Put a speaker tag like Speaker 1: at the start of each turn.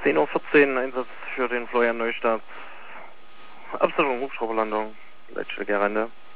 Speaker 1: 10:14 Uhr, Einsatz für den Florian Neustadt. Absolute Hubschrauberlandung, Leitstelle Gerende.